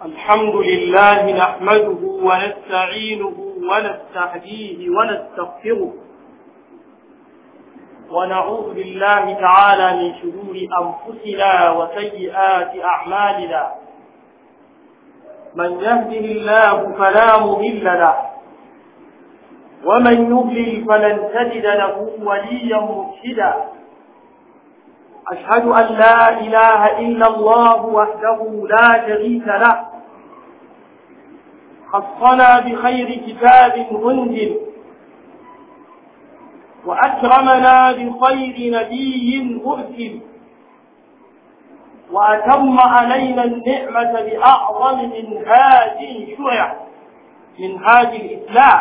الحمد لله نحمده ونستعينه ونستهديه ونستغفره ونعوذ بالله تعالى من شرور أنفسنا وسيئات أعمالنا. من يهده الله فلا مضل له ومن يضلل فلن تجد له وليا مرشدا. أشهد أن لا إله إلا الله وحده لا شريك له، خصنا بخير كتاب أنزل وأكرمنا بخير نبي أرسل وأتم علينا النعمة بأعظم منهاج شرع، منهاج الإسلام.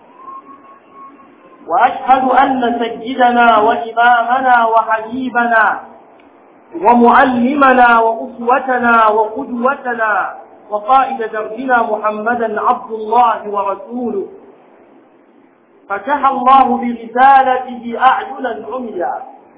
وأشهد أن سيدنا وإمامنا وحبيبنا ومعلمنا وأسوتنا وقدوتنا وقائد دربنا محمدا عبد الله ورسوله، فتح الله برسالته أعينا عميا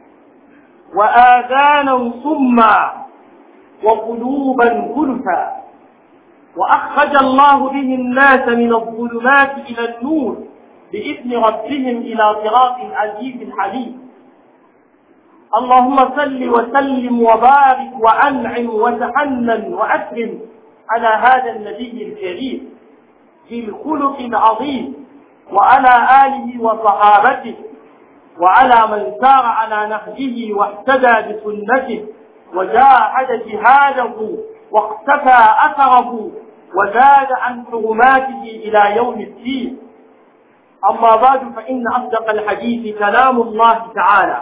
وآذانا صما وقلوبا غلفا، وأخرج الله به الناس من الظلمات إلى النور بإذن ربهم إلى صراط عزيز حليم. اللهم صل وسلم وبارك وأنعم وتحنن وأكرم على هذا النبي الكريم ذي الخلق العظيم، وعلى آله وصحابته، وعلى من سار على نهجه واهتدى بسنته وجاهد جهاده واقتفى أثره وزاد عن حرماته إلى يوم الدين. أما بعد، فإن أصدق الحديث كلام الله تعالى،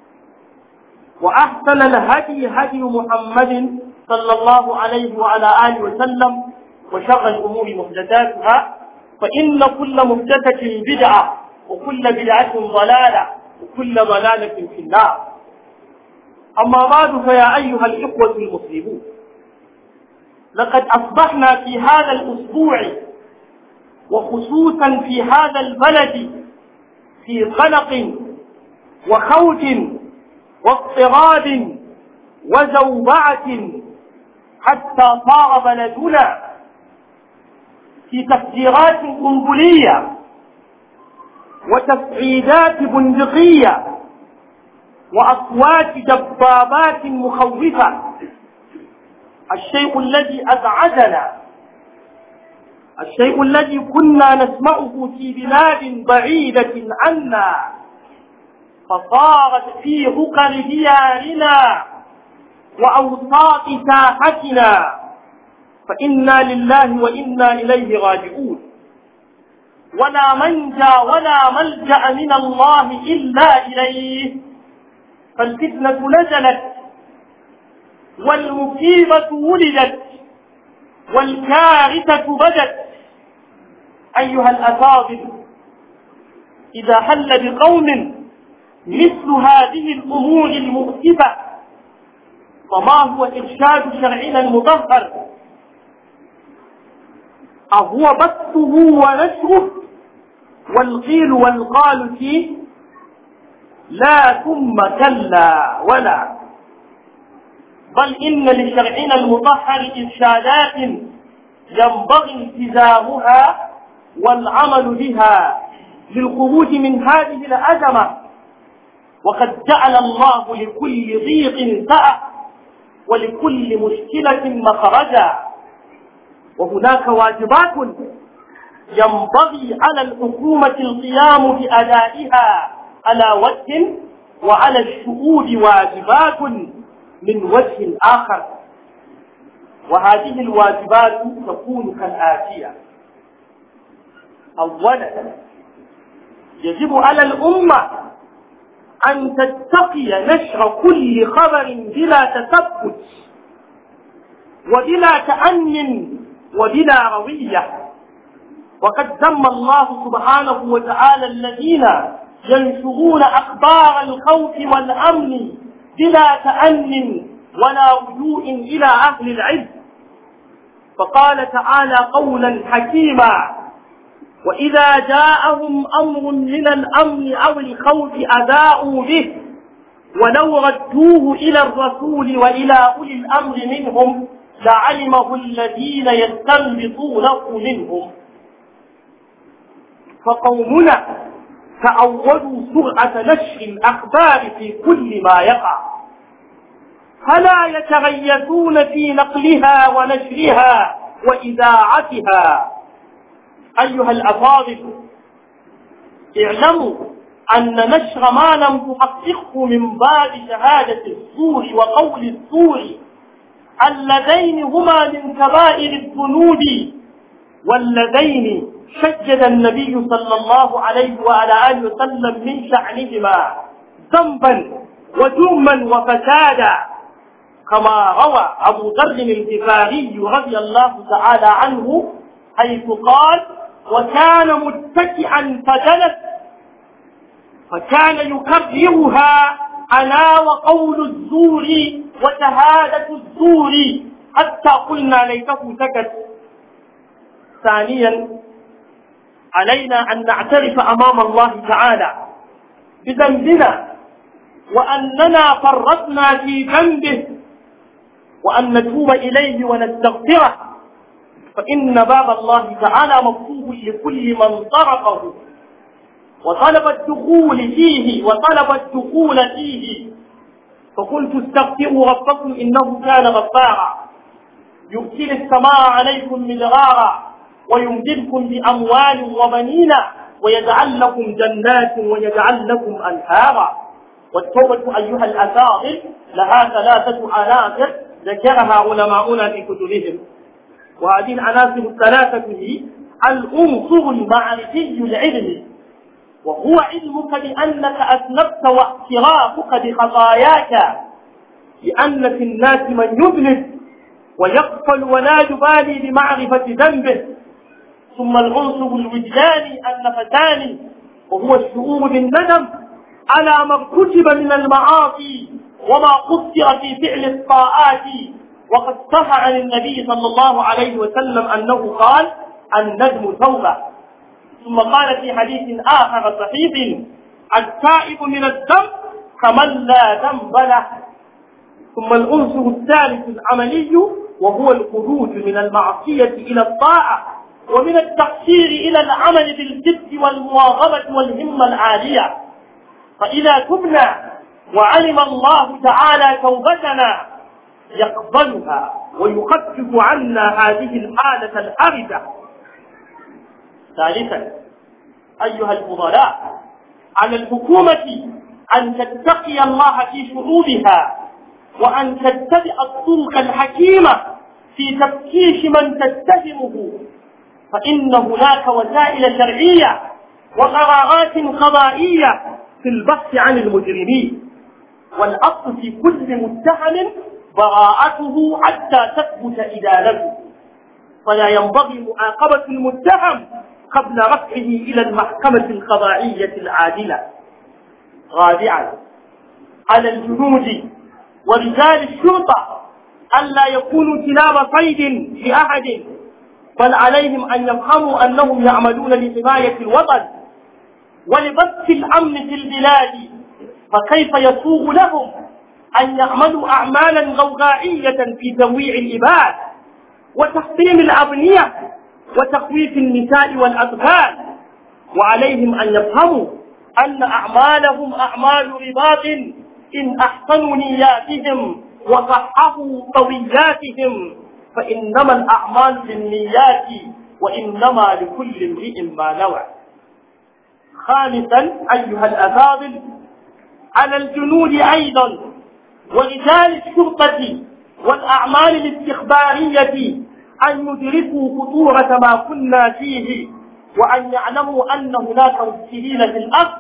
وأحسن الهدي هدي محمد صلى الله عليه وعلى آله وسلم، وشر الأمور محدثاتها، فإن كل محدثة بدعة وكل بدعة ضلالة وكل ضلالة في النار. أما بعد، فيا أيها الإخوة المسلمون، لقد أصبحنا في هذا الأسبوع وخصوصا في هذا البلد في قلق وخوف واضطراب وزوبعة، حتى صار بلدنا في تفجيرات قنبلية وتفعيلات بندقية وأصوات دبابات مخوفة. الشيء الذي أزعجنا، الشيء الذي كنا نسمعه في بلاد بعيدة عنا، فصارت في عقر ديارنا وأوساط ساحتنا، فإنا لله وإنا إليه راجعون. ولا منجى ولا ملجأ من الله إلا إليه، فالفتنة نزلت والمصيبة ولدت والكارثة بدت. أيها الأفاضل، إذا حل بقوم مثل هذه الأمور المؤسفة، فما هو إرشاد شرعنا المطهر؟ أهو بثه ونشره والقيل والقال فيه؟ لا، ثم كلا ولا، بل إن لشرعنا المطهر إرشادات ينبغي التزامها والعمل بها للخروج من هذه الأزمة. وقد جعل الله لكل ضيق سعة ولكل مشكلة مخرجا، وهناك واجبات ينبغي على الحكومة القيام بأدائها على وجه، وعلى الشعوب واجبات من وجه آخر. وهذه الواجبات تكون كالآتية: أولا، يجب على الأمة أن تتقي نشر كل خبر بلا تثبت وبلا تأنٍ وبلا روية. وقد ذم الله سبحانه وتعالى الذين ينشرون أخبار الخوف والأمن بلا تأنٍ ولا رجوع إلى أهل العلم، فقال تعالى قولا حكيما: وإذا جاءهم أمر من الأمن أو الخوف أذاعوا به ولو ردوه إلى الرسول وإلى أولي الأمر منهم لعلمه الذين يستنبطونه منهم. فقومنا تعودوا سرعة نشر الأخبار في كل ما يقع، فلا يتغيثون في نقلها ونشرها وإذاعتها. أيها الأفاضل، اعلموا أن نشر ما لم تحققه من باب شهادة الزور وقول الزور اللذين هما من كبائر الذنوب، واللذين شجد النبي صلى الله عليه وعلى آله وسلم من شأنهما ذنبا وجرما وفسادا، كما روى أبو ذر الغفاري رضي الله تعالى عنه حيث قال: وكان متكئا فجلس فكان يكررها أنا وقول الزور وشهادة الزور حتى قلنا ليته سكت. ثانيا، علينا أن نعترف أمام الله تعالى بذنبنا وأننا فرطنا في ذنبه، وأن نتوب إليه ونستغفره، فإن باب الله تعالى مفتوح لكل من طرقه وطلب الدخول فيه. فقلت استغفروا ربكم إنه كان غفارا يرسل السماء عليكم مدرارا ويمددكم بأموال وبنين ويجعل لكم جنات ويجعل لكم أنهارا. والتوبة أيها الأفاضل لها 3 عناصر ذكرها علماؤنا في كتبهم، وهذه العناصر الثلاثة هي: العنصر المعرفي العلمي، وهو علمك بأنك أذنبت واعترافك بخطاياك، لأن في الناس من يذنب ويغفل ولا يبالي بمعرفة ذنبه. ثم العنصر الوجداني النفساني، وهو الشعور بالندم على ما ارتكب من المعاصي وما قصر في فعل الطاعات. وقد صح عن النبي صلى الله عليه وسلم أنه قال: الندم توبة. ثم قال في حديث آخر صحيح: التائب من الذنب كمن لا ذنب له. ثم العنصر الثالث العملي، وهو الخروج من المعصية إلى الطاعة، ومن التقصير إلى العمل بالجد والمواظبة والهمة العالية. فإذا تبنا وعلم الله تعالى توبتنا يقبلها ويخفف عنا هذه الحالة الحرجة. ثالثا، أيها الفضلاء، على الحكومة أن تتقي الله في شعوبها، وأن تتبع الطرق الحكيمة في تفتيش من تتهمه، فإن هناك وسائل شرعية وقرارات قضائية في البحث عن المجرمين، والأصل في كل متهم براءته حتى تثبت إدانته، فلا ينبغي معاقبة المتهم قبل رفعه إلى المحكمة القضائية العادلة. رابعا، على الجنود ورجال الشرطة ألا يكونوا كلاب صيد لأحد، بل عليهم أن يفهموا أنهم يعملون لحماية الوطن ولبث الأمن في البلاد، فكيف يسوغ لهم أن يعملوا أعمالا غوغائية في ترويع العباد وتحطيم الأبنية وتخويف النساء والأطفال؟ وعليهم أن يفهموا أن أعمالهم أعمال رباط إن أحسنوا نياتهم وصححوا طوياتهم، فإنما الأعمال بالنيات وإنما لكل امرئ ما نوى. خامسا، أيها الأفاضل، على الجنود أيضا ورجال الشرطة والأعمال الاستخبارية أن يدركوا خطورة ما كنا فيه، وأن يعلموا أن هناك مفسدين في الأرض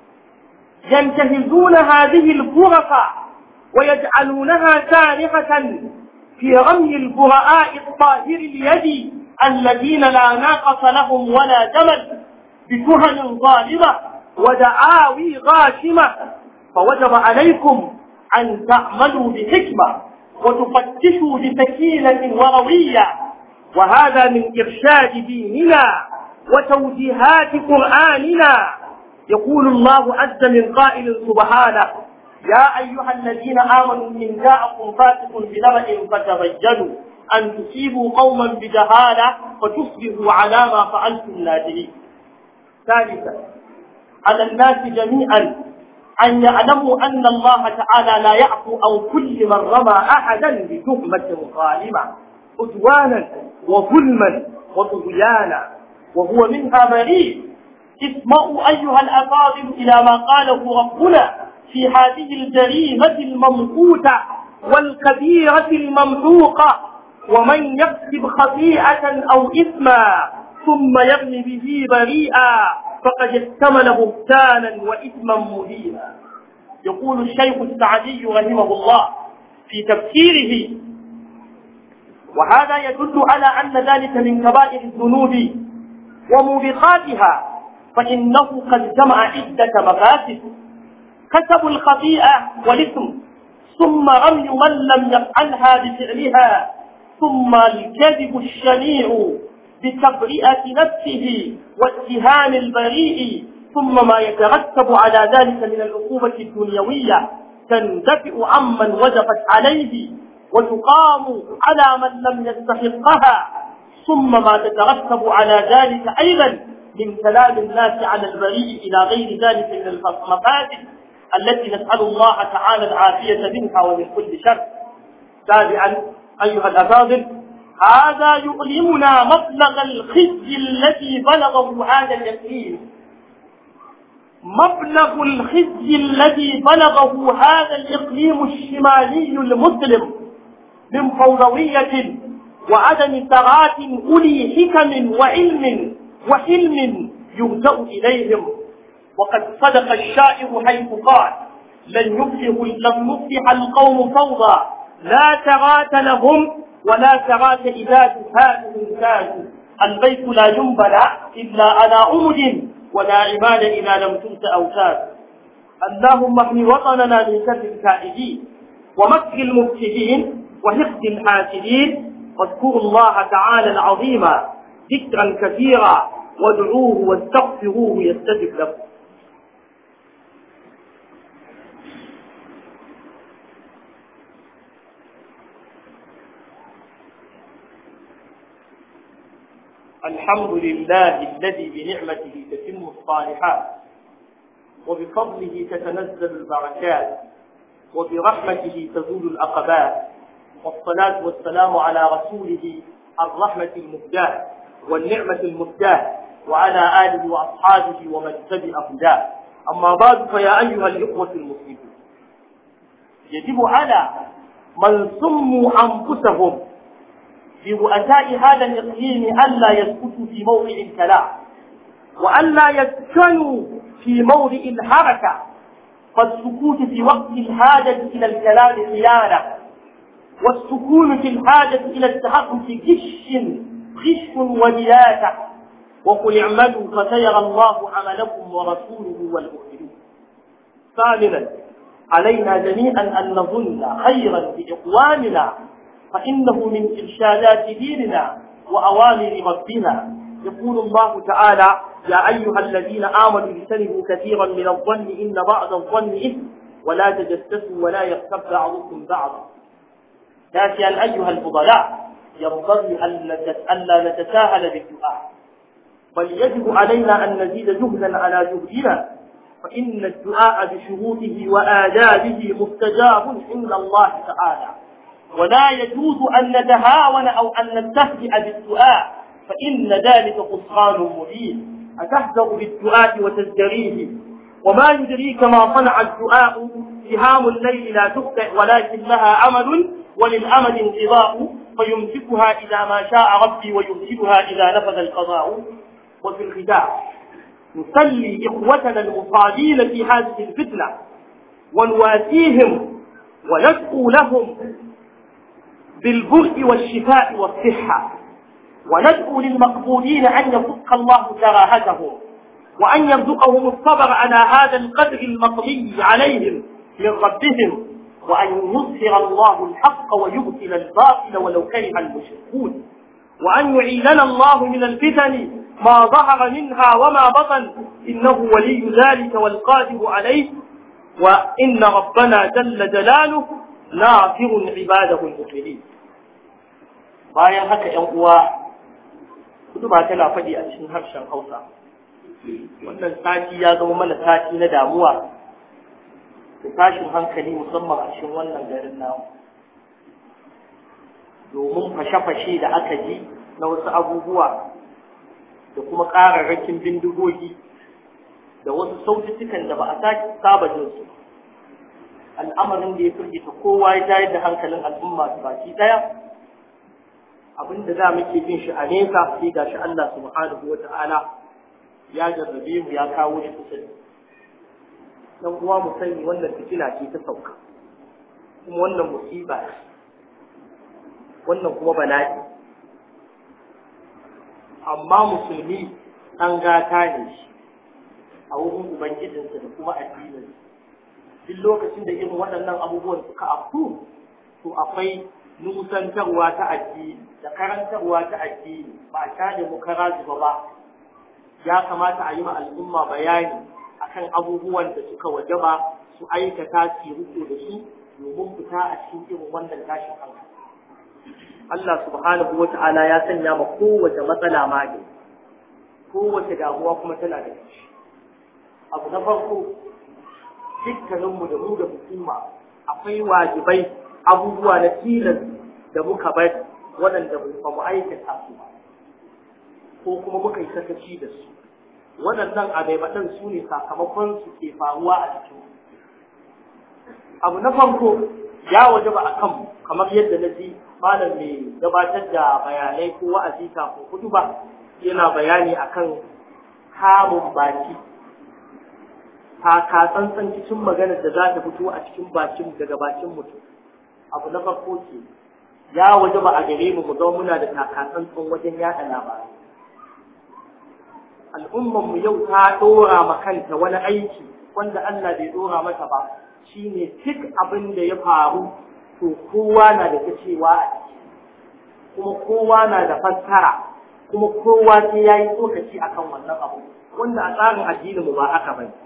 ينتهزون هذه الفرص ويجعلونها سانحة في رمي البراء الطاهر اليد الذين لا ناقة لهم ولا جمل بتهم ظالمة ودعاوي غاشمة. فوجب عليكم أن تعملوا بحكمة وتفتشوا بسكينة وروية، وهذا من إرشاد ديننا وتوجيهات قرآننا. يقول الله عز من قائل سبحانه: يا أيها الذين آمنوا إن جاءكم فاسق بنبأ فتبينوا أن تصيبوا قوما بجهالة فتصبحوا على ما فعلتم نادمين. ثالثا، على الناس جميعا أن يعلموا أن الله تعالى لا يعفو عن كل من رمى أحدا بتهمة ظالمة عدوانا وظلما وطغيانا وهو منها بريء. اسمعوا أيها الأفاضل إلى ما قاله ربنا في هذه الجريمة الممقوتة والكبيرة الممحوقة: ومن يكسب خطيئة أو إثما ثم يرمي به بريئا فقد احتمل بهتانا وإثما مبينا. يقول الشيخ السعدي رحمه الله في تفسيره: وهذا يدل على أن ذلك من كبائر الذنوب وموبقاتها، فإنه قد جمع عدة مفاسد: كسب الخطيئة والإثم، ثم رمي من لم يفعلها بفعلها، ثم الكذب الشنيع بتبرئة نفسه واتهام البريء، ثم ما يترتب على ذلك من العقوبة الدنيوية تندفع عمن وجبت عليه وتقام على من لم يستحقها، ثم ما تترتب على ذلك أيضا من كلام الناس على البريء إلى غير ذلك من المفاسد التي نسأل الله تعالى العافية منها ومن كل شر. سابعا أيها الأفاضل، هذا يؤلمنا مبلغ الخزي الذي بلغه هذا الإقليم، مبلغ الخزي الذي بلغه هذا الإقليم الشمالي المسلم من فوضوية وعدم ثبات أولي حكم وحلم يلجأ إليهم. وقد صدق الشاعر حيث قال: لن يفلح القوم فوضى، لا تغات لهم ولا تغات إذا تفاتهم كانوا، البيت لا ينبنى إلا على عمد ولا عماد إذا لم تمت أوتاد. اللهم احمي وطننا من شر الكائدين ومكر المفسدين وحقد الحاسدين، واذكروا الله تعالى العظيم ذكرا كثيرا وادعوه واستغفروه يستجب لكم. الحمد لله الذي بنعمته تتم الصالحات وبفضله تتنزل البركات وبرحمته تزول العقبات، والصلاة والسلام على رسوله الرحمة المهداة والنعمة المهداة وعلى آله وأصحابه ومن تبع هداه. أما بعد، فيا أيها الإخوة المسلمون، يجب على من سموا أنفسهم برؤساء هذا الإقليم ألا يسكتوا في موضع الكلام وألا يسكنوا في موضع الحركة، فالسكوت في وقت الحاجة إلى الكلام خيانة، والسكون في الحاجة إلى التحقق غش ودياسة. وقل اعملوا فسيرى الله عملكم ورسوله والمؤمنون. ثامنا، علينا جميعا أن نظن خيرا بإقوامنا، فإنه من إرشادات ديننا وأوامر ربنا. يقول الله تعالى: يا أيها الذين آمنوا اجتنبوا كثيرا من الظن إن بعض الظن إثم ولا تجسسوا ولا يغتب بعضكم بعضا. لكن أيها الفضلاء، ينبغي ألا نتساهل بالدعاء، بل يجب علينا أن نزيد جهدا على جهدنا، فإن الدعاء بشروطه وآدابه مستجاب عند الله تعالى، ولا يجوز أن نتهاون أو أن نستهزئ بالدعاء، فإن ذلك خسران مبين. أتهزأ بالدعاء وتزدريه؟ وما يدريك ما صنع الدعاء؟ سهام الليل لا تخطئ ولكن لها أمل، وللأمل انقضاء، فيمسكها إذا ما شاء ربي ويمسكها إذا نفذ القضاء. وفي الختام نسلي إخوتنا المصابين في هذه الفتنة ونواسيهم وندعو لهم بالبرء والشفاء والصحة، وندعو للمقبولين أن يفك الله كراهتهم وأن يرزقهم الصبر على هذا القدر المقضي عليهم من ربهم، وأن يظهر الله الحق ويبطل الباطل ولو كره المشركون، وأن يعيذنا الله من الفتن ما ظهر منها وما بطن، إنه ولي ذلك والقادر عليه، وإن ربنا جل جلاله ناصر عباده المؤمنين. bayan haka ‘yan uwa kudu ba tana faɗi a cikin harshen Hausa wannan sati ya zama mana sati na damuwa da tashin hankali musamman a cikin wannan garin namu domin fashe-fashe da aka ji na wasu abubuwa da kuma ƙararrakin bindigogi da wasu saututtukan da ba a saba jin su al'amarin da ya firgita kowa ya tayar da hankalin al'umma su baki ɗaya abinda za muke bin shi a nesa sai ga shi Allah subhanahu wa ta'ala ya jarrabe mu ya kawo shi kusa da dan uwa mu sani wannan fitina ce ta sauka kuma wannan musiba wannan kuma bala'i amma musulmi an gata ne shi a wurin ubangijinsa da kuma addinin duk lokacin da irin waɗannan abubuwan suka afku to akwai nusantarwa ta addini da karantarwa ta addini ba a caje mu kara zuba ba ya kamata a yi ma al'umma bayani akan abubuwan da suka wajaba su aikata su riko da su domin fita a cikin irin wannan tashin hankali Allah subhanahu wata'ala ya sanya ma kowace matsala magani kowace damuwa kuma tana da shi abu na farko dukkaninmu da mu da hukuma akwai wajibai abubuwa na tilas da muka bar waɗanda ba mu aikata su ba ko kuma muka yi sakaci da su waɗannan abaibaɗan su ne sakamakon su ke faruwa a cikin abu na farko ya waje ba a kan kamar yadda na ji malam mai gabatar da bayanai ko wa'azi kafin hudu ba yana bayani akan kamun baki ka tsantsan cikin maganar da za ta fito a cikin bakin daga bakin mutum abu na farko ce ya waje ba a gare mu zama muna da takatsantsan wajen yada labarai al'ummar mu yau ta dora ma kanta wani aiki wanda Allah bai dora mata ba shine duk abin da ya faru to kowa na da cewa a ciki kuma kowa na da fassara kuma kowa sai yayi tsokaci akan wannan abu wanda a tsarin addinin mu ba haka bane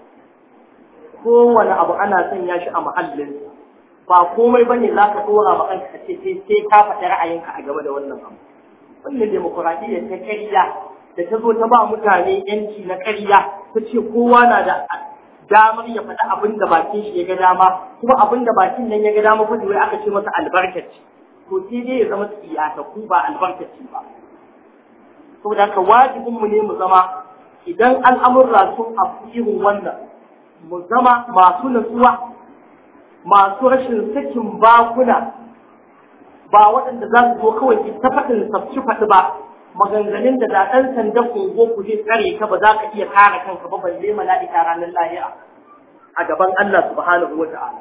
kowane abu ana sanya shi a muhallin ba komai bane za ka dora ma kanka ce sai ka faɗi ra'ayinka a game da wannan abu wannan demokradiyya ta ƙarya da ta zo ta ba mutane yanci na ƙarya ta ce kowa na da damar ya faɗi abin da bakin shi ya ga dama kuma abin da bakin nan ya ga dama fa wai aka ce masa albarkaci to sai dai ya zama siyasa ku ba albarkaci ba saboda haka wajibin mu ne mu zama idan al'amurra sun afu irin wannan mu zama masu nutsuwa masu rashin sakin bakuna ba waɗanda za su zo kawai ta faɗin sabci faɗi ba maganganun da ɗan sanda kogo ku zai tsare ka ba za ka iya kare kanka ba balle mala'ika ranar lahira a gaban Allah subhanahu wa ta'ala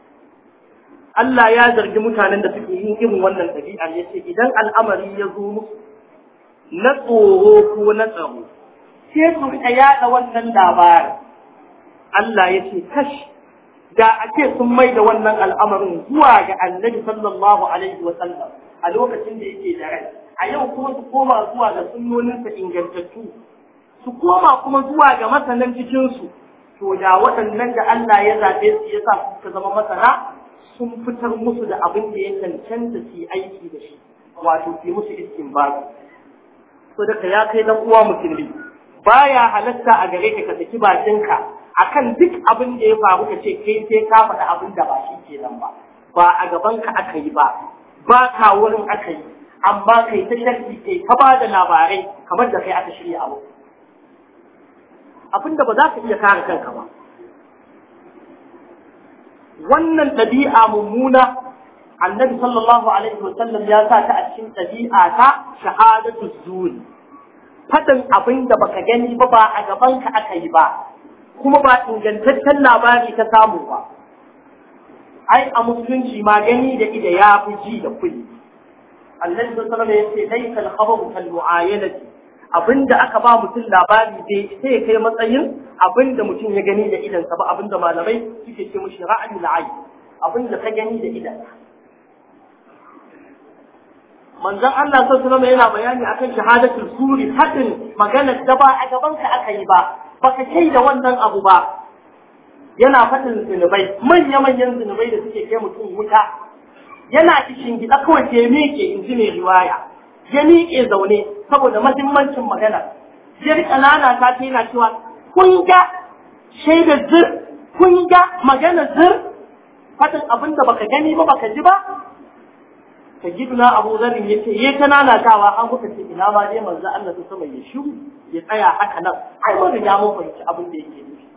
Allah ya zargi mutanen da suke yin irin wannan ɗabi'ar ya ce idan al'amari ya zo musu na tsoro ko na tsaro sai su rika yaɗa wannan labarin Allah ya ce kash da ake sun mai da wannan al'amarin zuwa ga annabi sallallahu alaihi wa sallam a lokacin da yake da rai a yau kuma su koma zuwa ga sunnoninsa ingantattu su koma kuma zuwa ga masanan cikinsu to da waɗannan da Allah ya zaɓe su ya sa suka zama masana sun fitar musu da abin da ya cancanta su yi aiki da shi wato su yi musu istinbati so daga ya kai dan uwa musulmi baya halatta a gare ka saki bakinka akan duk abin da ya faru ka ce kai sai ka faɗi abin da ba shi kenan ba a gaban ka aka yi ba ka wurin aka yi amma kai ta sharhi kai ka ba da labarai kamar da kai aka shirya abu abinda ba za ka iya kare kanka ba wannan ɗabi'a mummuna annabi sallallahu alaihi wasallam ya sa ta a cikin ɗabi'a ta shahadatu zuri faɗin abin da baka gani ba a gaban ka aka yi ba kuma ba ingantaccen labari ta samu ba ai a musulunci ma gani da ida ya fi ji da kulli Allah sallallahu alaihi wasallam yace laysa al-khabaru kal mu'ayanati abinda aka ba mutum labari dai sai ya kai matsayin abinda mutum ya gani da idan sa ba abinda malamai suke ce mushi ra'ayul ayn abinda ka gani da idan manzon Allah sallallahu alaihi wasallam yana bayani akan shahadatul suri hadin magana da ba a gaban ka aka yi ba baka kai da wannan abu ba yana fadin zinubai manya-manyan zinubai da suke kai mutum wuta yana kishin gida kawai ke meke in ji mai riwaya ya miƙe zaune saboda muhimmancin magana ya rika nana ta yana cewa kun ga shaidar zir kun ga magana zir fadin abin da baka gani ba baka ji ba sayyiduna Abu Dharr yace yayi ta nanatawa an kuka ce ina ma dai manzo Allah ta sama ya shiru ya tsaya haka nan ai mun ya mun fahimci abin da yake nufi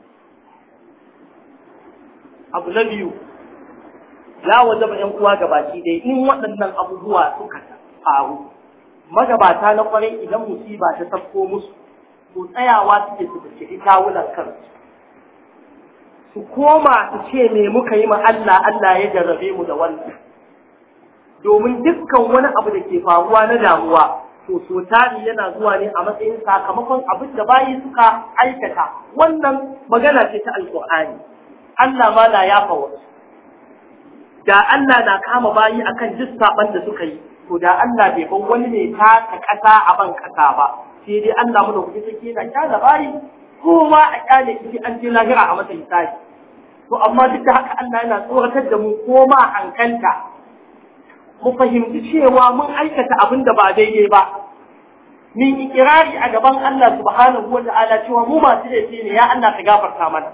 abu na biyu ya wajaba ƴan uwa gabaki dai in waɗannan abubuwa suka faru magabata na kwarai idan musiba ta tafko musu to tsayawa suke su tafi tawulan kansu su koma su ce me muka yi ma Allah Allah ya jarrabe mu da wannan domin dukkan wani abu da ke faruwa na damuwa to so tari yana zuwa ne a matsayin sakamakon abin da bayi suka aikata wannan magana ce ta alqur'ani Allah ma la yafa wasu da Allah na kama bayi akan duk saban da suka yi to da Allah bai bar wani ne taka kasa a ban kasa ba sai dai Allah mu da kuke take yana kyala bayi kowa a kyale shi an je lahira a matsayin sai to amma duk da haka Allah yana tsoratar da mu koma hankalta mu fahimci cewa mun aikata abin da ba daidai ba min ikirari a gaban Allah subhanahu wa ta'ala cewa mu masu laifi ne ya Allah ka gafarta mana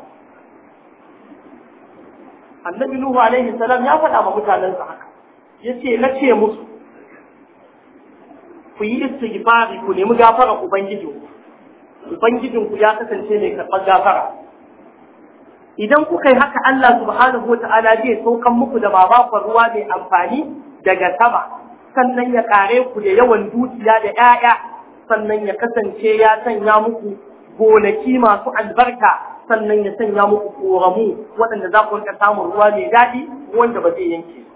annabi Nuhu alaihi salam ya faɗa ma mutanensa haka yace na ce musu ku yi istighfari ku nemi gafara ubangijinku ya kasance mai karɓar gafara idan kuka yi haka Allah subhanahu wa ta'ala zai saukan muku da babakon ruwa mai amfani daga sama sannan ya kare ku da yawan dukiya da 'ya'ya sannan ya kasance ya sanya muku gonaki masu albarka sannan ya sanya muku koramu waɗanda za ku rika samun ruwa mai daɗi wanda ba zai yanke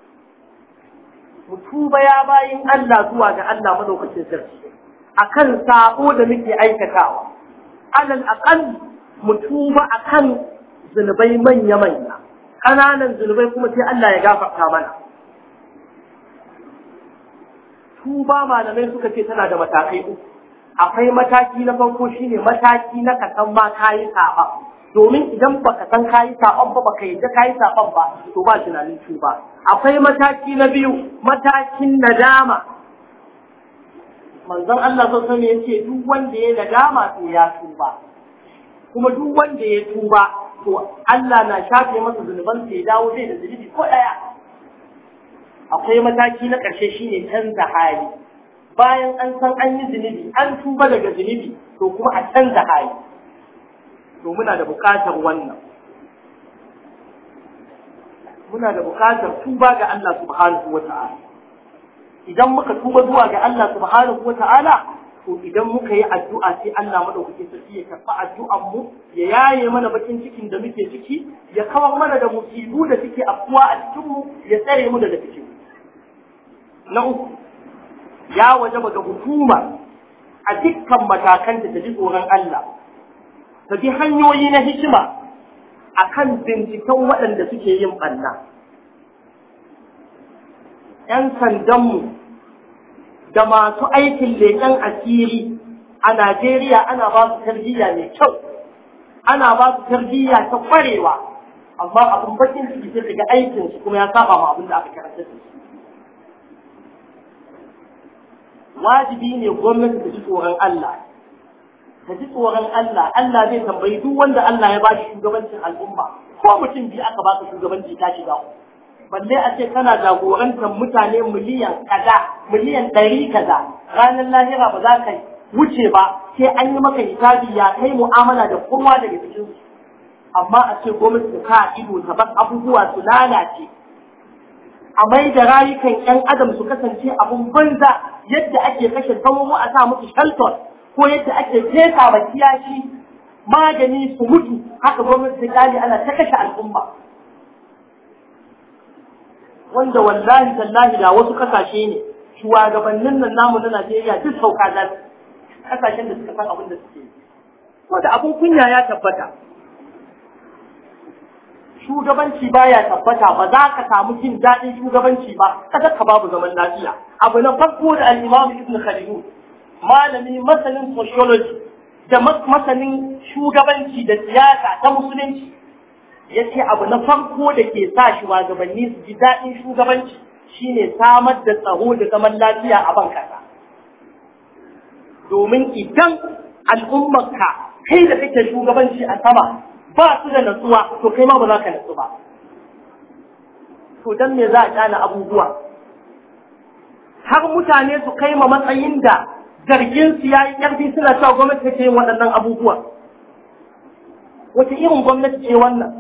mu tuba ya bayin Allah zuwa ga Allah madaukakin sarki akan sabo da muke aikatawa alal aqal mu tuba akan zunubai manya ƙananan zunubai kuma sai Allah ya gafarta mana tuba malamai suka ce tana da matakai uku akwai mataki na farko shine mataki na ka san ma kayi saba domin idan baka san kayi saban ba baka yadda kayi saban ba to ba tunanin tuba akwai mataki na biyu matakin nadama manzon Allah sallallahu alaihi wasallam yace duk wanda ya nadama to ya tuba kuma duk wanda ya tuba to Allah na shafe masa zunuban sa ya dawo zai da zunubi ko daya akwai mataki na ƙarshe shine canza hali bayan an san an yi zunubi an tuba daga zunubi to kuma a canza hali to muna da buƙatar wannan muna da buƙatar tuba ga Allah subhanahu wata'ala idan muka tuba zuwa ga Allah subhanahu wata'ala to idan muka yi addu'a sai Allah madaukakin sarki ya karɓi addu'an mu ya yaye mana bakin cikin da muke ciki ya kawar mana da musibu da suke afkuwa a cikin mu ya tsare mu daga cikin na uku ya wajaba ga hukuma a dukkan matakan da ta ji tsoron Allah ta bi hanyoyi na hikima akan binciken waɗanda suke yin ɓanna. ‘Yan sandanmu da masu aikin leƙen asiri a Najeriya ana ba su tarbiyya mai kyau, ana ba su tarbiyya ta ƙwarewa, amma abin bakin ciki sai ga aikinsu kuma ya saba ma abin da aka karanta da su. Wajibi ne gwamnati ta ji tsoron Allah. Ka ji tsoron Allah, Allah zai tambayi duk wanda Allah ya ba shi shugabancin al'umma, ko mutum biyu aka ba ka shugabanci ta shiga. Balle a ce kana jagorantar mutane miliyan kaza, miliyan 100 kaza, ranar lahira ba za ka wuce ba, sai an yi maka hisabi ya kai mu'amala da kowa daga cikin su. Amma a ce gwamnati ta ido ta bar abubuwa su lalace, a mai da rayukan 'yan adam su kasance abun banza yadda ake kashe sauro a sa musu shelter ko yadda ake fesa wa kiyashi magani su mutu haka gwamnati ta kali ana ta kashe al'umma wanda wallahi tallahi da wasu kasashe ne shugabannin nan namu na Najeriya duk sauka da kasashen da suka san abin da suke wanda abun kunya ya tabbata shugabanci baya tabbata ba za ka samu jin daɗin shugabanci ba kada ka babu zaman lafiya abu na farko da al-Imam Ibn Khaldun malami masanin sociology da masanin shugabanci da siyasa ta musulunci yace abu na farko da ke sa shugabanni su ji daɗin shugabanci shine samar da tsaro da zaman lafiya a ban kasa domin idan al'ummarka kai da kake shugabanci a sama ba su da natsuwa to kai ma ba za ka natsu ba. To dan me za a kyana abubuwa har mutane su kai ma matsayin da zargin su yayi karfi suna cewa gwamnati take yin waɗannan abubuwa? Wace irin gwamnati ce wannan?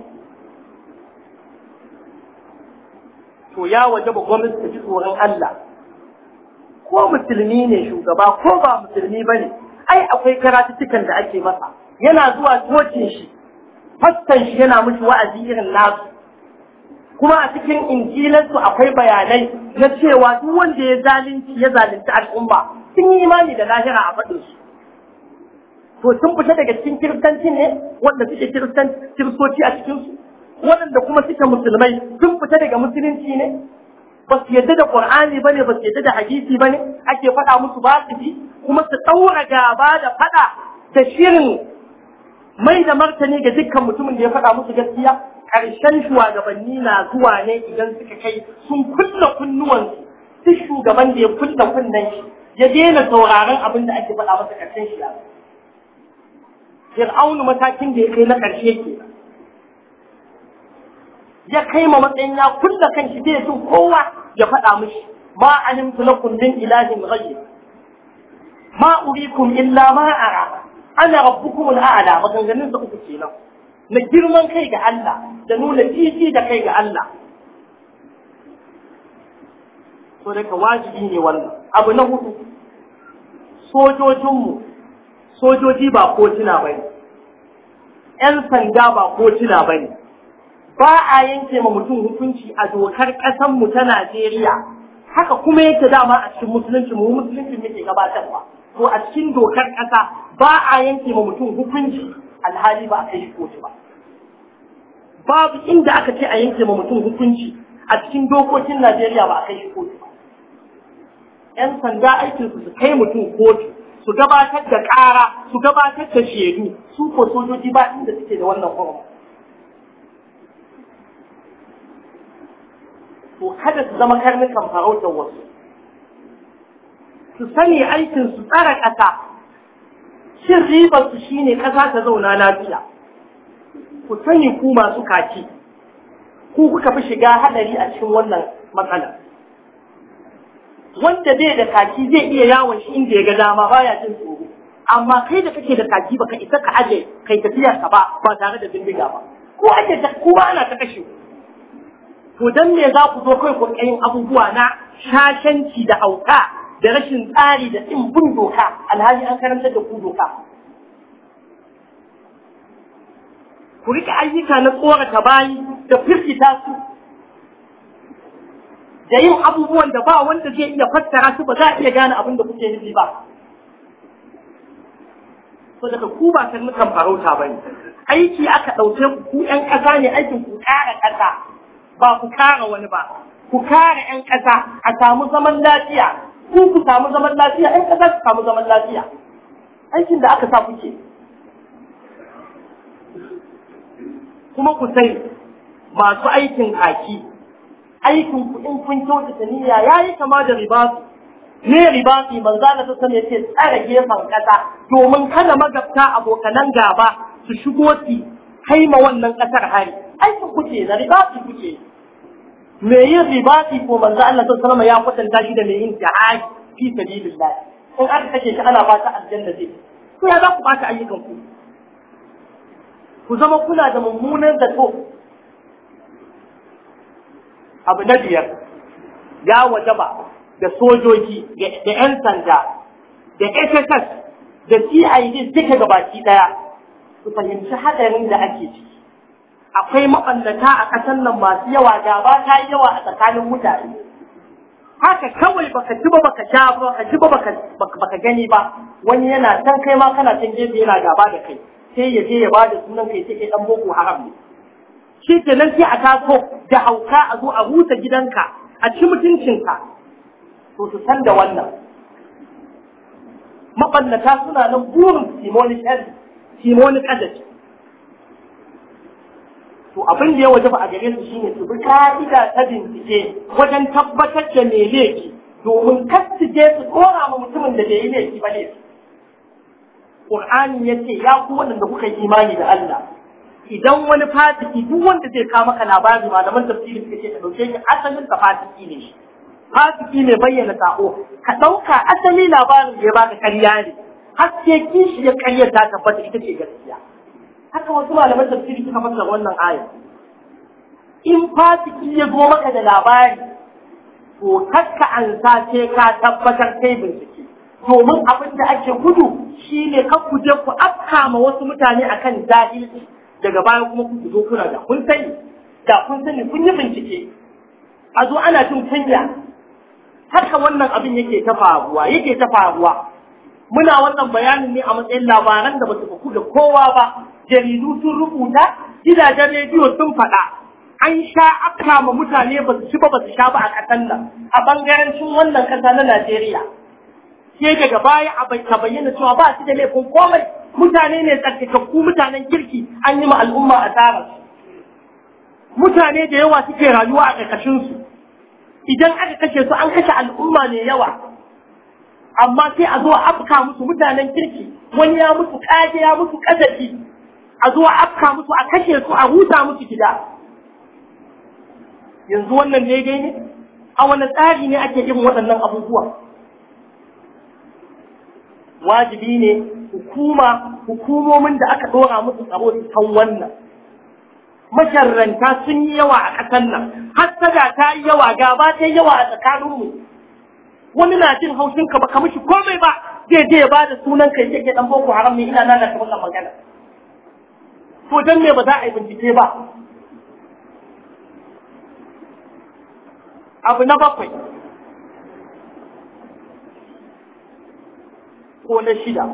To ya wajaba gwamnati ta ji tsoron Allah. Ko musulmi ne shugaba ko ba musulmi bane, ai akwai karatuttukan da ake masa. Yana zuwa cocin shi, fastan shi yana mishi wa'azi irin nasu. Kuma a cikin injilansu akwai bayanai na cewa duk wanda ya zalunci al'umma sun yi imani da lahira a faɗin su. To sun fita daga cikin kiristanci ne wanda suke kiristoci a cikin su, waɗanda kuma suke musulmai sun fita daga musulunci ne, ba su yadda da Qur'ani bane, ba su yadda da hadisi bane, ake faɗa musu ba su bi, kuma su ɗaura gaba da faɗa da shirin mai da martani ga dukkan mutumin da ya faɗa musu gaskiya. Ƙarshen shugabanni na zuwa ne idan suka kai sun kulle kunnuwansu, duk shugaban da ya kulle kunnen shi ya daina sauraron abin da ake faɗa masa ƙarshen shi. Fir'aunu matakin da ya kai na ƙarshe ke, ya kai ma matsayin ya kulle kan shi bai jin kowa ya faɗa mishi ma alimtu lakum min ilahin ghayr ma urikum illa ma ara ana rabbukum al'ala. Maganganun sa uku kenan na girman kai ga Allah da nuna titi da kai ga Allah. So daga wajibi ne wannan. Abu na hudu, sojoji ba kotuna bane, 'yan sanda ba kotuna bane. Ba a yanke ma mutum hukunci a dokar ƙasanmu ta Najeriya, haka kuma yake dama a cikin musulunci muke gabatarwa. To a cikin dokar ƙasa ba a yanke ma mutum hukunci alhali ba a kai shi kotu ba. Babu inda aka ce a yanke ma mutum hukunci a cikin dokokin Najeriya ba a kai shi kotu ba. 'Yan sanda aikinsu su kai mutum kotu, su gabatar da ƙara, su gabatar da shaidu, su ko sojoji ba inda suke da wannan hurma. To kada su zama karnukan farautar wasu, su sani aikin su tsara ƙasa, shin ribar su shine ƙasa ta zauna lafiya. Ku sani ku masu kaki, ku kuka fi shiga haɗari a cikin wannan matsala. Wanda bai da kaki zai iya yawon shi inda ya ga dama baya jin tsoro, amma kai da kake da kaki baka isa ka aje kai tafiyar ka ba tare da bindiga ba, ko ba ana ta kashe. To dan me za ku zo kai ku yin abubuwa na shashanci da hauka da rashin tsari da bin doka alhali an karanta da ku doka? Ku rike ayyuka na tsorata bayi da firgita su da yin abubuwan da ba wanda zai iya fassara su, ba za a iya gane abin da kuke nufi ba. So daga ku ba karnukan farauta bane, aiki aka ɗauke ku 'yan ƙasa ne, aikin ku ƙara ƙasa ba ku kare wani ba, ku kare 'yan ƙasa a samu zaman lafiya, ku samu zaman lafiya, 'yan ƙasa su samu zaman lafiya. Aikin da aka sa kuke. Kuma ku sai masu aikin kaki, aikin ku in kun kyautata niyya yayi kama da ribasi. Ne ribasi manzo Allah ta sani yace tsare gefen ƙasa domin kada magabta abokanan gaba su shigo su kai ma wannan ƙasar hari. Aikin kuke da ribasi kuke. Me yin ribasi ko manzo Allah sallallahu alaihi wasallam ya kwatanta shi da me yin jihad fi sabilillah. In aka kace shi ana fata aljanna zai. Ko ya za ku bata ayyukan ku? Ku zama kuna da mummunan zato. Abu na biyar, ya wajaba da sojoji da 'yan sanda da SSS da CID duka gabaki daya su fahimci hadarin da ake ciki. Akwai maɓallata a ƙasar nan masu yawa, gaba ta yi yawa a tsakanin mutane. Haka kawai baka ji ba baka sha ba, baka ji ba baka gani ba, wani yana can kai ma kana can gefe yana gaba da kai, sai ya je ya ba da sunan kai sai kai dan boko haram ne. Shi kenan sai a taso da hauka a zo a huta gidanka, a ci mutuncinka. To su san da wannan. Maɓallata suna nan burin simoni ƙadaci. To abin da ya waje ba a gare su shine su bi ka'ida ta bincike wajen tabbatar da me laifi, domin kar su je su tsora ma mutumin da bai yi laifi ba laifi. Qur'ani yace ya ku wanda kuka yi imani da Allah idan wani fasiki duk wanda zai kawo maka labari malaman tafsiri suka ce ka dauke shi asalin ka fasiki ne shi fasiki ne bayyana sako ka dauka asali labarin da ya baka ƙarya ne har sai kishi ya ƙaryar ta tabbata ita ce gaskiya haka wasu malaman tafsiri suka fassara wannan aya in fasiki ya zo maka da labari to kakka an sace ka tabbatar kai bincike domin abin da ake gudu shine kan ku je ku afka ma wasu mutane akan jahilci daga baya kuma ku zo kuna da kun sani kun yi bincike a zo ana cin kunya haka wannan abin yake ta faruwa muna wannan bayanin ne a matsayin labaran da ba su faku da kowa ba jaridu sun rubuta gidajen rediyo sun faɗa an sha afka ma mutane ba su ci ba su sha ba a ƙasar nan a bangarancin wannan ƙasa na Najeriya sai daga baya a bayyana cewa ba su da laifin komai mutane ne tsarkakakku mutanen kirki an yi ma al'umma asarar mutane da yawa suke rayuwa a ƙarƙashin su idan aka kashe su an kashe al'umma ne yawa amma sai a zo a afka musu mutanen kirki wani ya musu kage ya musu kazafi a zo a afka musu a kashe su a huta musu gida yanzu wannan daidai ne a wani tsari ne ake yin waɗannan abubuwa wajibi ne hukumomin da aka ɗora musu tsaro su san wannan masharranta sun yi yawa a ƙasar nan hassada ta yi yawa gaba ta yi yawa a tsakaninmu wani na jin haushin ka baka mishi komai ba zai je ya ba da sunan kai yake dan boko haram ne ina lalata wannan magana to dan me ba za a yi bincike ba abu na bakwai ko na shida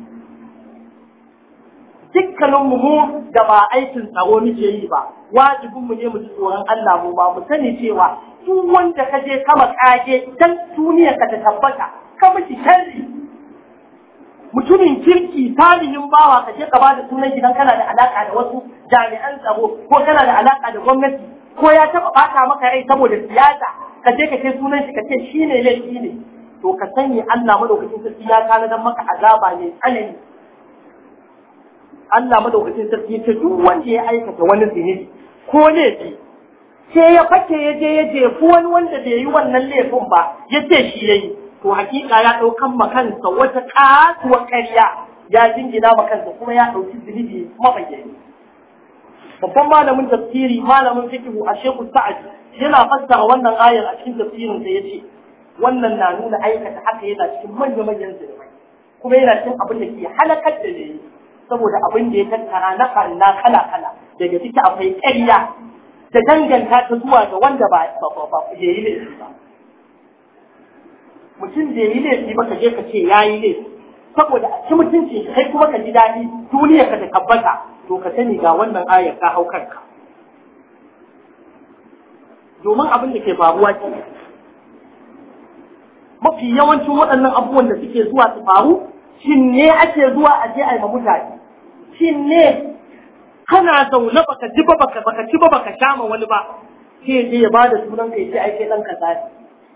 dukkaninmu mu da ba aikin tsaro muke yi ba wajibinmu ne mu ji tsoron Allah mu ba mu sani cewa duk wanda ka je kama kage dan duniyar ka ta tabbata ka miki sharri mutumin kirki salihin bawa ka je ka ba da sunan gidan kana da alaka da wasu jami'an tsaro ko kana da alaka da gwamnati ko ya taba bata maka rai saboda siyasa ka je ka kai sunan shi ka ce shine laifi ne to ka sani Allah madaukakin sarki ya kana dan maka azaba ne tsanani Allah madaukakin sarki ya ce duk wanda ya aikata wani zunubi ko laifi sai ya fake ya je ya jefi wani wanda bai yi wannan laifin ba ya ce shi yayi to hakika ya daukan makansa wata kasuwar ƙarya ya jingina makansa kuma ya dauki zunubi mabayyani babban malamin tafsiri malamin fiqhu a Sheikh Sa'ad yana fassara wannan ayar a cikin tafsirin sa yace wannan na nuna aikata haka yana cikin manyan zunubai kuma yana cikin abin da ke halakar da ne saboda abin da ya tattara na kalla kala daga ciki akwai ƙarya da danganta ta zuwa ga wanda ba ya yi laifi ba mutum da ya yi laifi ba ka je ka ce ya yi laifi saboda a ci mutunci kai kuma ka ji daɗi duniya ka ta tabbata to ka sani ga wannan ayar ka hau kanka domin abin da ke faruwa ce mafi yawancin waɗannan abubuwan da suke zuwa su faru shin ne ake zuwa a je a yi mutane shin ne kana zaune baka ji ba baka ci ba baka sha ma wani ba sai je ya bada sunan kai sai ai kai dan kaza ne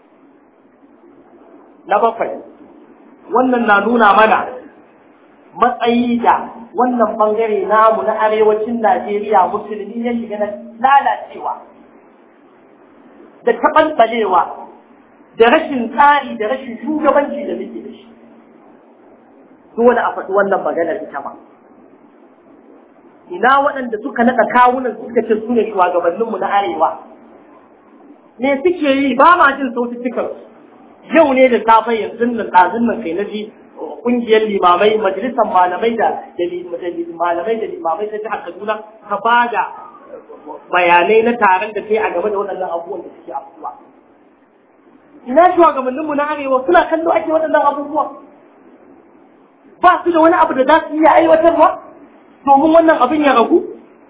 na bakwai wannan na nuna mana matsayi da wannan bangare namu na arewacin Najeriya musulmi ya shiga na lalacewa da taɓalɓalewa da rashin tsari da rashin shugabanci da muke da shi dole a faɗi wannan maganar ita ba ina waɗanda suka naɗa kawunan suka ce su ne shugabanninmu na arewa me suke yi ba ma jin saututtukan yau ne da safe yanzu nan ɗazun nan kai na ji ƙungiyar limamai majalisar malamai da malamai da limamai ta jihar Kaduna ka ba da bayanai na taron da kai a game da waɗannan abubuwan da suke abubuwa ina shugabanninmu na arewa suna kallo ake waɗannan abubuwa ba su da wani abu da za su iya aiwatarwa domin wannan abin ya ragu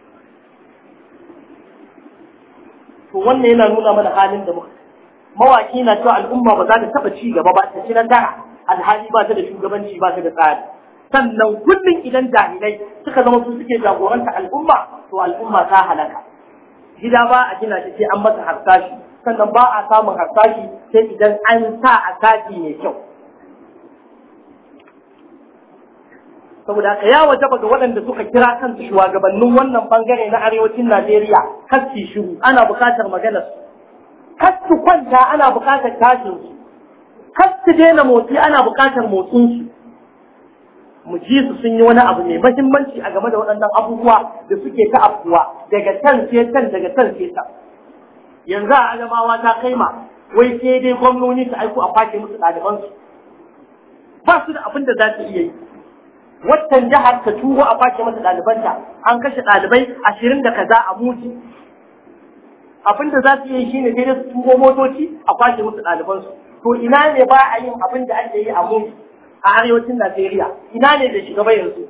to wannan yana nuna mana halin da muka mawaki na cewa al'umma ba za ta taba ci gaba ba ta ci nasara alhali ba ta da shugabanci ba ta da tsari sannan kullum idan jahilai suka zama su suke jagoranta al'umma to al'umma ta halaka gida ba a gina shi sai an masa harsashi sannan ba a samun harsashi sai idan an sa a saki mai kyau saboda haka ya wajaba ga waɗanda suka kira kansu shugabannin wannan bangare na arewacin Najeriya kar su shiru, ana buƙatar maganar su, kar su kwanta ana buƙatar tashin su, kar su daina motsi ana buƙatar motsin su. Mu ji su sun yi wani abu mai muhimmanci a game da waɗannan abubuwa da suke ta afkuwa daga can sai can daga can sai can. Yanzu a Adamawa ta kai ma wai sai dai gwamnoni su aiko a kwace musu ɗalibansu, ba su da abin da za su iya yi. Waccan jihar ta turo a kwace masa ɗalibanta, an kashe ɗalibai 20 da kaza a Muji. Abin da za su yi shine sai dai su turo motoci a kwace musu ɗalibansu. To ina ne ba a yin abin da ake yi a Muji a arewacin Najeriya? Ina ne da shiga ba yanzu?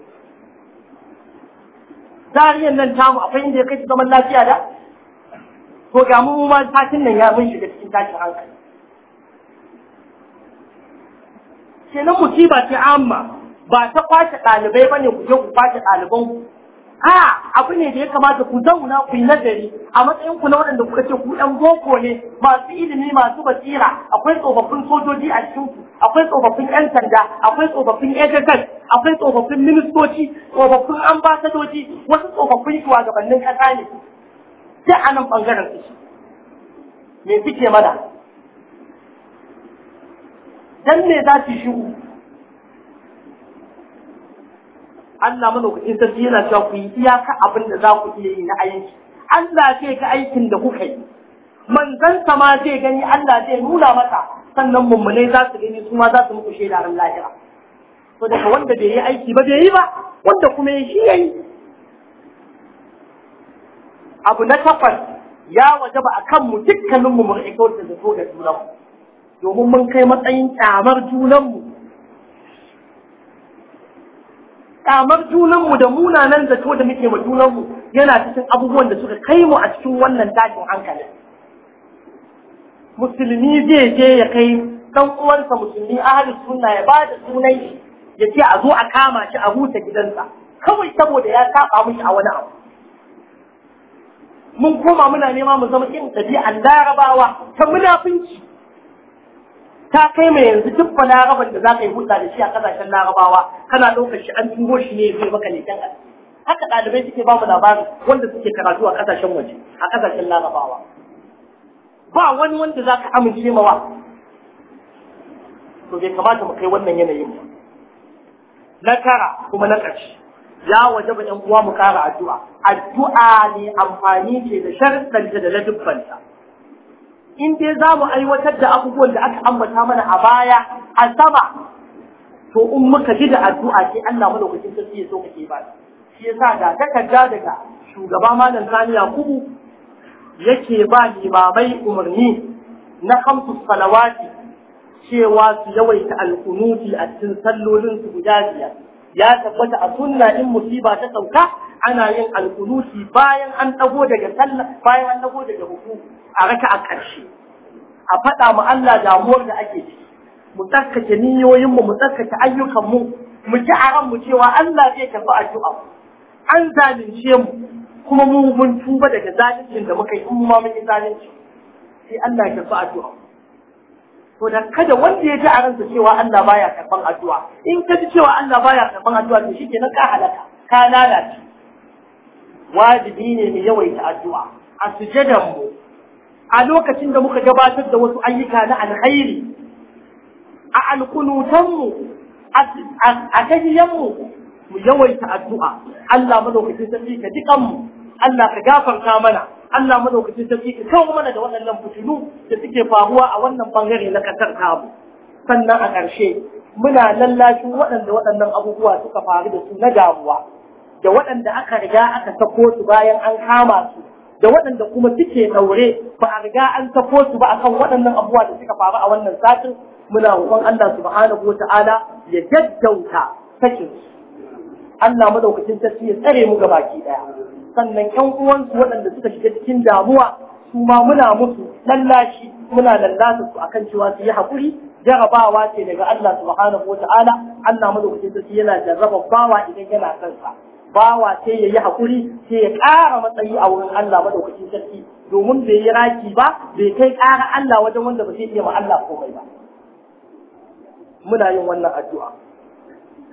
Zariyan nan tamu akwai inda ya kai zaman lafiya da? To ga mu ma satin nan ya mun shiga cikin tashin hankali. Kenan musiba ce amma ba ta kwace ɗalibai bane ku je ku kwace ɗaliban ku. Abu ne da ya kamata ku zauna ku yi nazari a matsayin ku na waɗanda kuka ce ku ɗan boko ne masu ilimi masu basira, akwai tsofaffin sojoji a cikin ku, akwai tsofaffin 'yan sanda, akwai tsofaffin SSS, akwai tsofaffin ministoci, tsofaffin ambasadoji, wasu tsofaffin shugabannin ƙasa ne. Sai a nan ɓangaren su me suke mana? Dan me za su shigo? Allah madaukakin sarki yana cewa ku yi iyaka abin da za ku iya yi na aiki. Allah zai ga aikin da kuka yi. Manzansa ma zai gani, Allah zai nuna masa, sannan mummunai za su gani su ma za su muku shaida ran lahira. To daga wanda bai yi aiki ba bai yi ba, wanda kuma ya shi yayi. Abu na takwas ya wajaba akan mu dukkanin mu rike da zato da junanmu. Domin mun kai matsayin kyamar junanmu. Kamar junanmu da munanan zato da muke ma junanmu yana cikin abubuwan da suka kai mu a cikin wannan tashin hankali. Musulmi zai je ya kai dan uwansa musulmi ahlus sunna ya ba da sunan shi ya ce a zo a kama shi a huta gidansa kawai saboda ya saba mishi a wani abu. Mun koma muna nema mu zama irin ɗabi'an Larabawa ta munafunci. Ta kai mai yanzu duk Laraban da za ka yi hulɗa da shi a ƙasashen Larabawa kana ɗaukar shi an tungo shi ne zai maka leƙen asiri. Haka ɗalibai suke ba mu labarin wanda suke karatu a ƙasashen waje a ƙasashen Larabawa. Ba wani wanda za ka amince mawa. To bai kamata mu kai wannan yanayin ba. Na tara kuma na ƙarshe ya waje ba ‘yan uwa mu ƙara addu'a. Addu'a ne amfani ce da sharuɗanta da ladubbanta. In dai za mu aiwatar da abubuwan da aka ambata mana a baya a sama, to in muka ji da addu'a sai Allah madaukakin sarki ya so kake ba. Shi yasa da takarda daga shugaba Malam Sani Yakubu yake ba limamai umarni na 5 salawati cewa su yawaita alkunuti a cikin sallolin su guda biyar. Ya tabbata a sunna in musiba ta sauka ana yin alkunuti bayan an dago daga sallah, bayan an dago daga ruku a raka'a ƙarshe. A faɗa mu Allah damuwar da ake ciki, mu tsarkake niyoyinmu, mu tsarkake ayyukanmu, mu ji a ranmu cewa Allah zai tafi addu'a. An zalunce mu, kuma mu mun tuba daga zaluncin da muka yi, in ma mun yi zalunci, sai Allah ya tafi addu'a. To da kada wanda ya ji a ransa cewa Allah baya karɓan addu'a, in ka ji cewa Allah baya karɓan addu'a to shi kenan ka halaka, ka lalace. Wajibi ne mu yawaita addu'a a sujadanmu, a lokacin da muka gabatar da wasu ayyuka na alkhairi, a alkunutanmu, a tahiyanmu, mu yawaita addu'a. Allah madaukakin sarki ka jikanmu, Allah ka gafarta mana, Allah madaukakin sarki ka kawo mana da waɗannan fitilu da suke faruwa a wannan bangare na ƙasar tamu. Sannan a ƙarshe muna lallashin waɗannan abubuwa suka faru da su na damuwa, da waɗanda aka riga aka sako su bayan an kama su, da waɗanda kuma suke ɗaure ba a riga an sako su ba akan waɗannan abubuwa da suka faru a wannan satin. Muna roƙon Allah subhanahu wa ta'ala ya gaggauta sakin su. Allah madaukakin sarki ya tsare mu gabaki ɗaya. Sannan ƴan uwansu waɗanda suka shiga cikin damuwa su ma muna musu lallashi, muna lallasa su akan cewa su yi haƙuri. Jarabawa ce daga Allah subhanahu wa ta'ala. Allah madaukakin sarki yana jarraba bawa idan yana kansa. Bawa sai ya yi haƙuri, sai ya ƙara matsayi a wurin Allah madaukakin sarki, domin bai yi raki ba, bai kai ƙara Allah wajen wanda ba zai iya ma Allah komai ba. Muna yin wannan addu'a.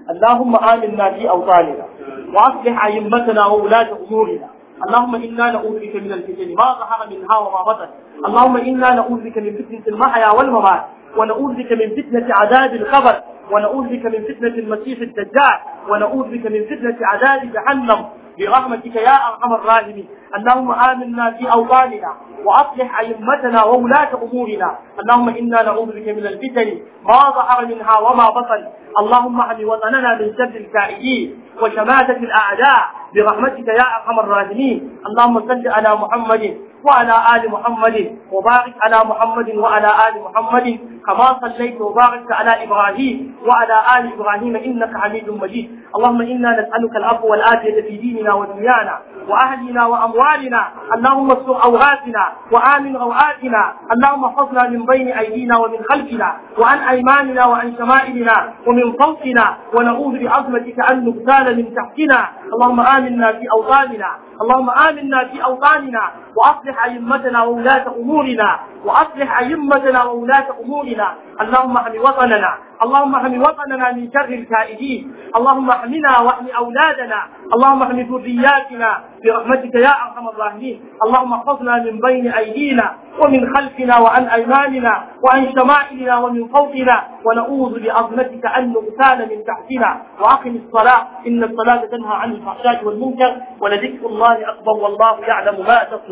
اللهم آمنا في أوطاننا وأصلح أئمتنا وولاة أمورنا. اللهم إنا نعوذ بك من الفتن ما ظهر منها وما بطن. اللهم إنا نعوذ بك من فتنة المحيا والممات، ونعوذ بك من فتنة عذاب القبر، ونعوذ بك من فتنة المسيح الدجال، ونعوذ بك من فتنة عذاب جهنم برحمتك يا أرحم الراحمين. اللهم آمنا في أوطاننا وأصلح أئمتنا وولاة أمورنا. اللهم إنا نعوذ بك من الفتن ما ظهر منها وما بطن. اللهم احمِ وطننا من شر الكائدين وشماتة الأعداء برحمتك يا أرحم الراحمين. اللهم صل على محمد وعلى آل محمد وبارك على محمد وعلى آل محمد كما صليت وباركت على إبراهيم وعلى آل إبراهيم إنك حميد مجيد. اللهم إنا نسألك العفو والعافية في ديننا ودنيانا وأهلنا وأموالنا. اللهم استر عوراتنا وآمن روآتنا. اللهم احفظنا من بين أيدينا ومن خلفنا وعن أيماننا وعن شمائلنا ومن فوقنا، ونعوذ بعظمتك أن نغتال من تحتنا. اللهم آمنا في أوطاننا، اللهم آمنا في أوطاننا وأصلح أئمتنا وولاة أمورنا، وأصلح أئمتنا وولاة أمورنا. اللهم احمِ وطننا، اللهم احمِ وطننا من شر الكائدين. اللهم احمنا واحمِ أولادنا، اللهم احمِ ذرياتنا برحمتك يا أرحم الراحمين. اللهم احفظنا من بين أيدينا ومن خلفنا وعن أيماننا وعن شمائلنا ومن فوقنا، ونعوذ بعظمتك أن نغتال من تحتنا. وأقم الصلاة إن الصلاة تنهى عن الفحشاء والمنكر، ولذكر الله أكبر والله يعلم ما تصنعون.